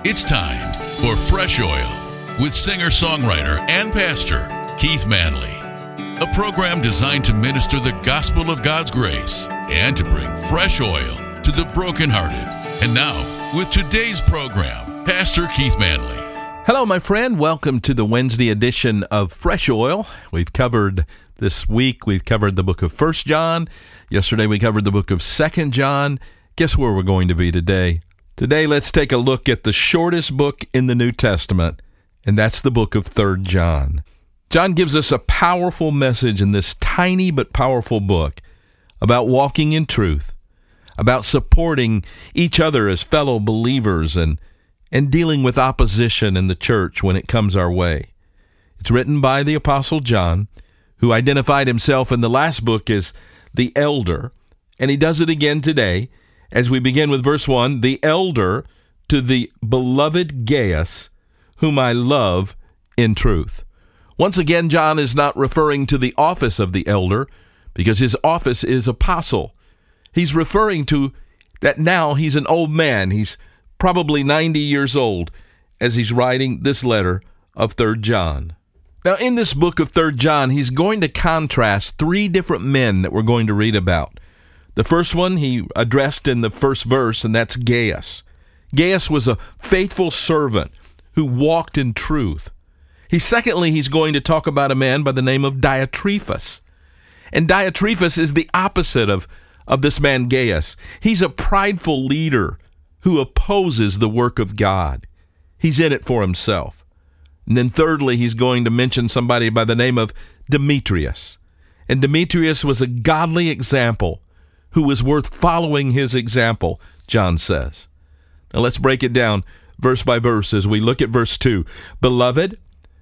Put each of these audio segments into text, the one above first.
It's time for Fresh Oil with singer-songwriter and pastor Keith Manley. A program designed to minister the gospel of God's grace and to bring fresh oil to the brokenhearted. And now, with today's program, Pastor Keith Manley. Hello, my friend. Welcome to the Wednesday edition of Fresh Oil. This week, we've covered the book of 1 John. Yesterday, we covered the book of 2 John. Guess where we're going to be today? Today, let's take a look at the shortest book in the New Testament, and that's the book of 3 John. John gives us a powerful message in this tiny but powerful book about walking in truth, about supporting each other as fellow believers, and dealing with opposition in the church when it comes our way. It's written by the Apostle John, who identified himself in the last book as the elder, and he does it again today as we begin with verse 1, the elder to the beloved Gaius, whom I love in truth. Once again, John is not referring to the office of the elder because his office is apostle. He's referring to that now he's an old man. He's probably 90 years old as he's writing this letter of 3 John. Now, in this book of 3 John, he's going to contrast three different men that we're going to read about. The first one he addressed in the first verse, and that's Gaius. Gaius was a faithful servant who walked in truth. Secondly, he's going to talk about a man by the name of Diotrephes. And Diotrephes is the opposite of this man Gaius. He's a prideful leader who opposes the work of God. He's in it for himself. And then thirdly, he's going to mention somebody by the name of Demetrius. And Demetrius was a godly example who was worth following his example, John says. Now let's break it down verse by verse as we look at verse 2. Beloved,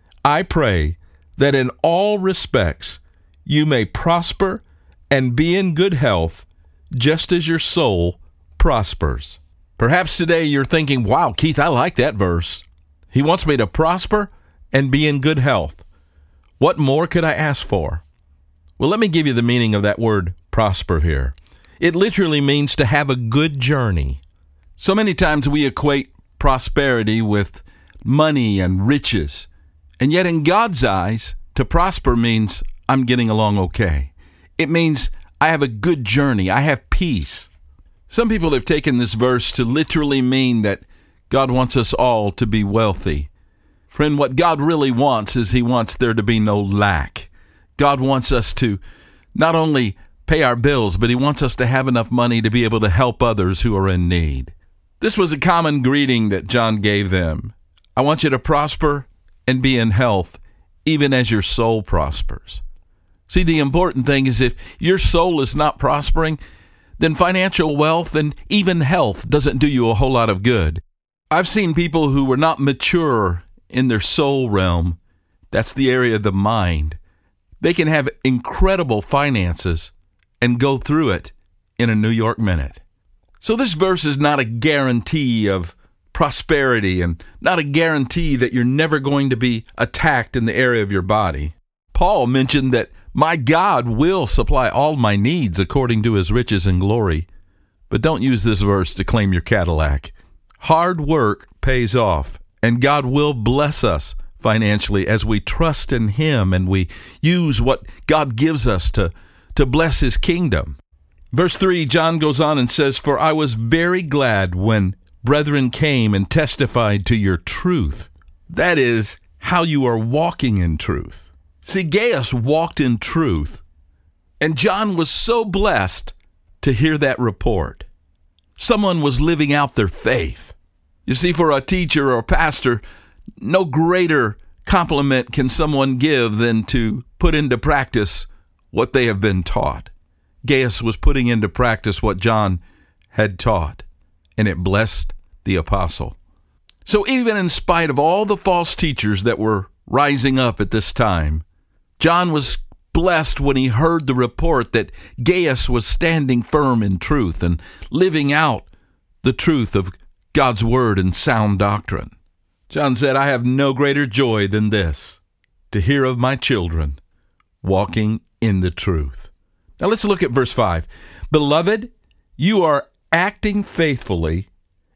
I pray that in all respects you may prosper and be in good health, just as your soul prospers. Perhaps today you're thinking, wow, Keith, I like that verse. He wants me to prosper and be in good health. What more could I ask for? Well, let me give you the meaning of that word prosper here. It literally means to have a good journey. So many times we equate prosperity with money and riches. And yet in God's eyes, to prosper means I'm getting along okay. It means I have a good journey. I have peace. Some people have taken this verse to literally mean that God wants us all to be wealthy. Friend, what God really wants is He wants there to be no lack. God wants us to not only pay our bills, but He wants us to have enough money to be able to help others who are in need. This was a common greeting that John gave them. I want you to prosper and be in health, even as your soul prospers. See, the important thing is if your soul is not prospering, then financial wealth and even health doesn't do you a whole lot of good. I've seen people who were not mature in their soul realm. That's the area of the mind. They can have incredible finances and go through it in a New York minute. So this verse is not a guarantee of prosperity and not a guarantee that you're never going to be attacked in the area of your body. Paul mentioned that my God will supply all my needs according to His riches and glory. But don't use this verse to claim your Cadillac. Hard work pays off, and God will bless us financially as we trust in Him and we use what God gives us to bless His kingdom. Verse 3, John goes on and says, For I was very glad when brethren came and testified to your truth. That is, how you are walking in truth. See, Gaius walked in truth, and John was so blessed to hear that report. Someone was living out their faith. You see, for a teacher or a pastor, no greater compliment can someone give than to put into practice what they have been taught. Gaius was putting into practice what John had taught, and it blessed the apostle. So even in spite of all the false teachers that were rising up at this time, John was blessed when he heard the report that Gaius was standing firm in truth and living out the truth of God's word and sound doctrine. John said, I have no greater joy than this, to hear of my children walking in the truth. Now let's look at verse 5. Beloved, you are acting faithfully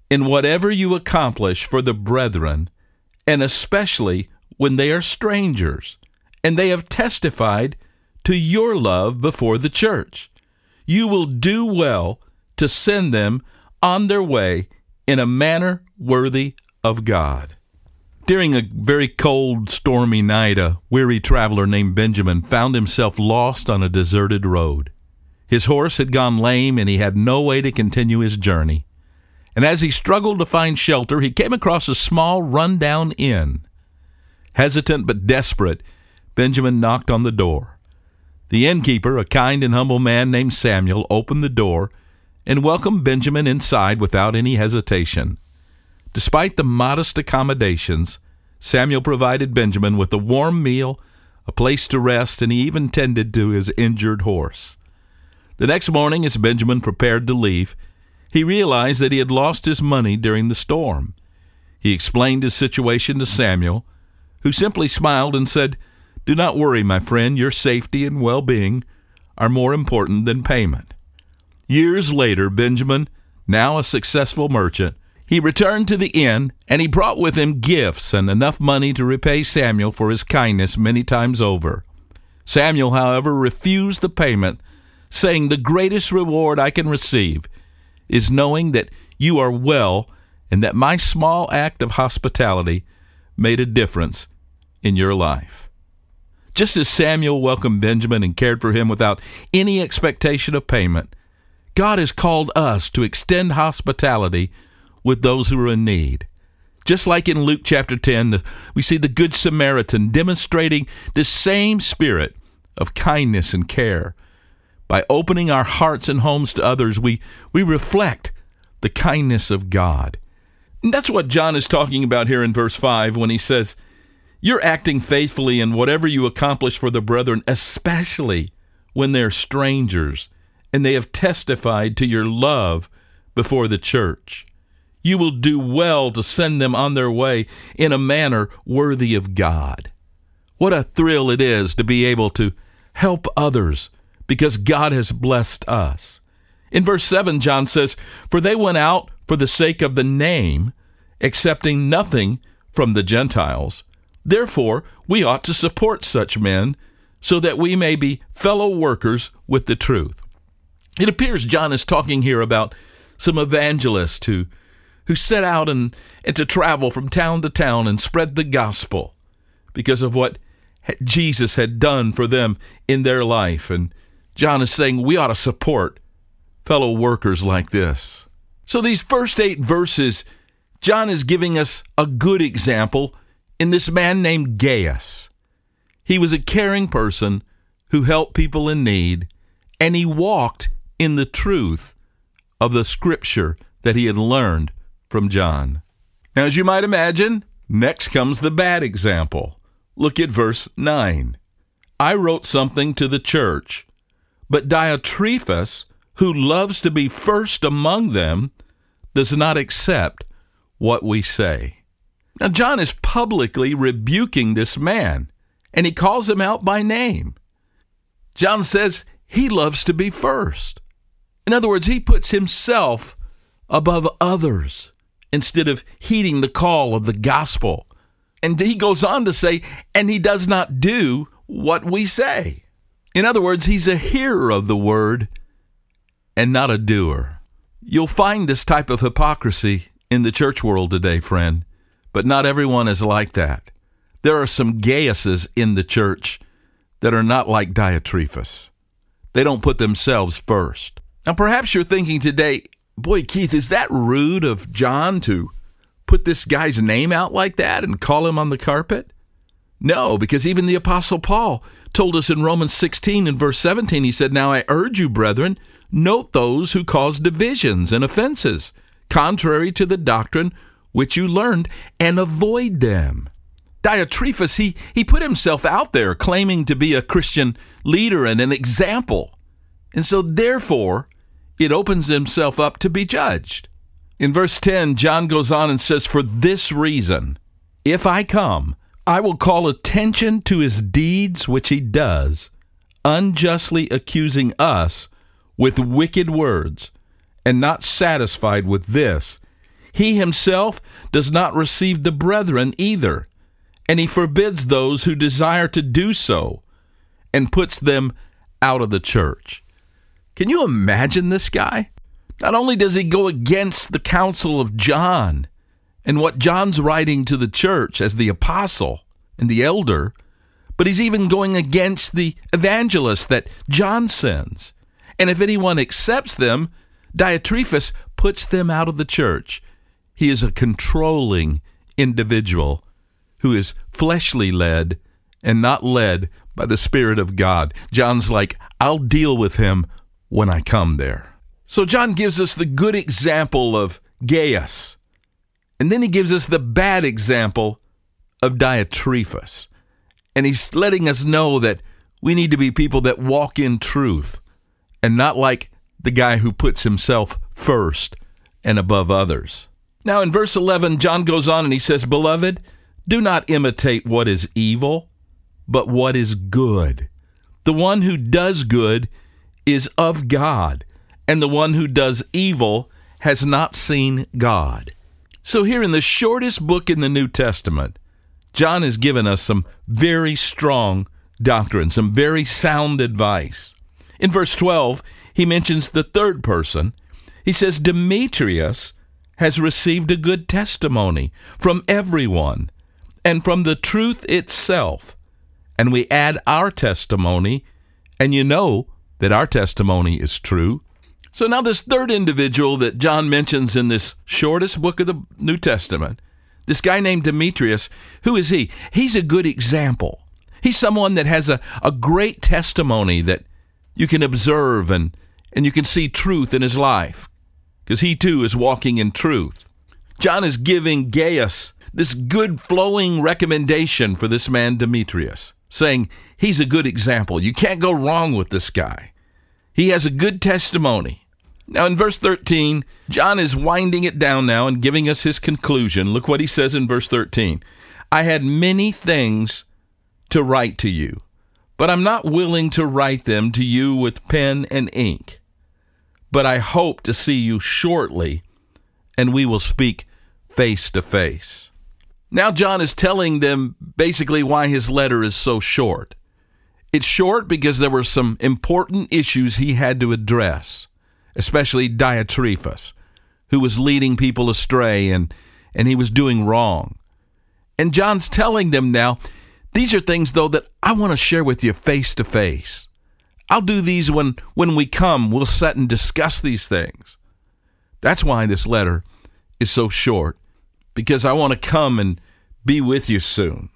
in whatever you accomplish for the brethren, and especially when they are strangers, and they have testified to your love before the church. You will do well to send them on their way in a manner worthy of God. During a very cold, stormy night, a weary traveler named Benjamin found himself lost on a deserted road. His horse had gone lame, and he had no way to continue his journey. And as he struggled to find shelter, he came across a small, run-down inn. Hesitant but desperate, Benjamin knocked on the door. The innkeeper, a kind and humble man named Samuel, opened the door and welcomed Benjamin inside without any hesitation. Despite the modest accommodations, Samuel provided Benjamin with a warm meal, a place to rest, and he even tended to his injured horse. The next morning, as Benjamin prepared to leave, he realized that he had lost his money during the storm. He explained his situation to Samuel, who simply smiled and said, "Do not worry, my friend, your safety and well-being are more important than payment." Years later, Benjamin, now a successful merchant, he returned to the inn, and he brought with him gifts and enough money to repay Samuel for his kindness many times over. Samuel, however, refused the payment, saying, "The greatest reward I can receive is knowing that you are well and that my small act of hospitality made a difference in your life." Just as Samuel welcomed Benjamin and cared for him without any expectation of payment, God has called us to extend hospitality with those who are in need. Just like in Luke chapter 10, we see the Good Samaritan demonstrating this same spirit of kindness and care. By opening our hearts and homes to others, we reflect the kindness of God. And that's what John is talking about here in verse 5 when he says, "You're acting faithfully in whatever you accomplish for the brethren, especially when they're strangers, and they have testified to your love before the church. You will do well to send them on their way in a manner worthy of God." What a thrill it is to be able to help others because God has blessed us. In verse 7, John says, "For they went out for the sake of the name, accepting nothing from the Gentiles. Therefore, we ought to support such men so that we may be fellow workers with the truth." It appears John is talking here about some evangelists who set out and to travel from town to town and spread the gospel because of what Jesus had done for them in their life. And John is saying we ought to support fellow workers like this. So these first 8 verses, John is giving us a good example in this man named Gaius. He was a caring person who helped people in need, and he walked in the truth of the scripture that he had learned from John. Now, as you might imagine, next comes the bad example. Look at verse 9. "I wrote something to the church, but Diotrephes, who loves to be first among them, does not accept what we say." Now, John is publicly rebuking this man, and he calls him out by name. John says he loves to be first. In other words, he puts himself above others instead of heeding the call of the gospel. And he goes on to say, and he does not do what we say. In other words, he's a hearer of the word and not a doer. You'll find this type of hypocrisy in the church world today, friend, but not everyone is like that. There are some Gaiuses in the church that are not like Diotrephes. They don't put themselves first. Now, perhaps you're thinking today, boy, Keith, is that rude of John to put this guy's name out like that and call him on the carpet? No, because even the Apostle Paul told us in Romans 16 and verse 17, he said, "Now I urge you, brethren, note those who cause divisions and offenses, contrary to the doctrine which you learned, and avoid them." Diotrephes, he put himself out there claiming to be a Christian leader and an example. And so therefore, it opens himself up to be judged. In verse 10, John goes on and says, "For this reason, if I come, I will call attention to his deeds which he does, unjustly accusing us with wicked words, and not satisfied with this, He himself does not receive the brethren either, and he forbids those who desire to do so and puts them out of the church. Can you imagine this guy? Not only does he go against the counsel of John and what John's writing to the church as the apostle and the elder, but he's even going against the evangelists that John sends. And if anyone accepts them, Diotrephes puts them out of the church. He is a controlling individual who is fleshly led and not led by the Spirit of God. John's like, I'll deal with him when I come there. So John gives us the good example of Gaius, and then he gives us the bad example of Diotrephes. And he's letting us know that we need to be people that walk in truth and not like the guy who puts himself first and above others. Now in verse 11, John goes on and he says, Beloved, do not imitate what is evil, but what is good. The one who does good is of God, and the one who does evil has not seen God. So here in the shortest book in the New Testament, John has given us some very strong doctrine, some very sound advice. In verse 12, he mentions the third person. He says, Demetrius has received a good testimony from everyone and from the truth itself. And we add our testimony, and you know that our testimony is true. So now this third individual that John mentions in this shortest book of the New Testament, this guy named Demetrius, who is he? He's a good example. He's someone that has a great testimony that you can observe and you can see truth in his life because he too is walking in truth. John is giving Gaius this good flowing recommendation for this man Demetrius, saying he's a good example. You can't go wrong with this guy. He has a good testimony. Now in verse 13, John is winding it down now and giving us his conclusion. Look what he says in verse 13. I had many things to write to you, but I'm not willing to write them to you with pen and ink. But I hope to see you shortly, and we will speak face to face. Now John is telling them basically why his letter is so short. It's short because there were some important issues he had to address, especially Diotrephes, who was leading people astray and he was doing wrong. And John's telling them now, these are things, though, that I want to share with you face to face. I'll do these when we come. We'll sit and discuss these things. That's why this letter is so short, because I want to come and be with you soon.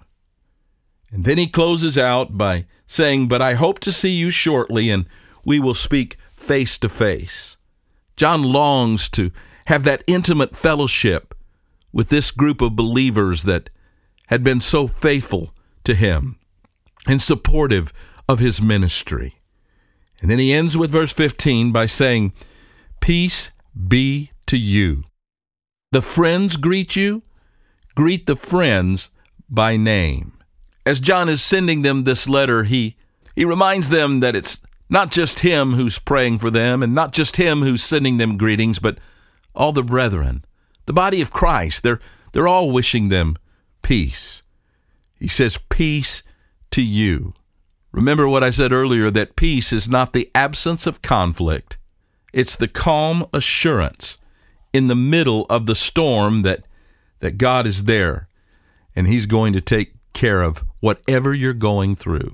And then he closes out by saying, but I hope to see you shortly, and we will speak face to face. John longs to have that intimate fellowship with this group of believers that had been so faithful to him and supportive of his ministry. And then he ends with verse 15 by saying, peace be to you. The friends greet you. Greet the friends by name. As John is sending them this letter, he reminds them that it's not just him who's praying for them and not just him who's sending them greetings, but all the brethren, the body of Christ. They're all wishing them peace. He says, peace to you. Remember what I said earlier, that peace is not the absence of conflict. It's the calm assurance in the middle of the storm that God is there and he's going to take care of whatever you're going through.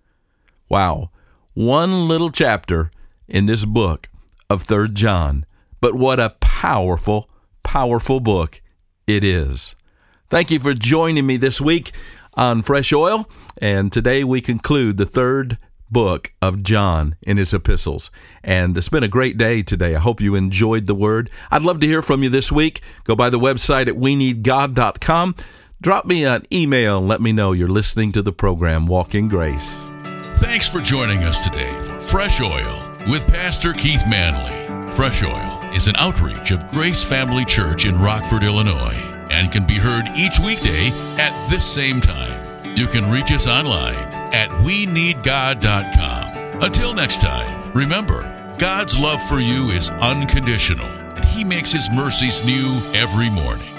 Wow. One little chapter in this book of 3 John, but what a powerful, powerful book it is. Thank you for joining me this week on Fresh Oil, and today we conclude the 3rd book of John in his epistles. And it's been a great day today. I hope you enjoyed the word. I'd love to hear from you this week. Go by the website at weneedgod.com. Drop me an email and let me know you're listening to the program Walk in Grace. Thanks for joining us today for Fresh Oil with Pastor Keith Manley. Fresh Oil is an outreach of Grace Family Church in Rockford, Illinois, and can be heard each weekday at this same time. You can reach us online at weneedgod.com. Until next time, remember, God's love for you is unconditional, and He He makes His mercies new every morning.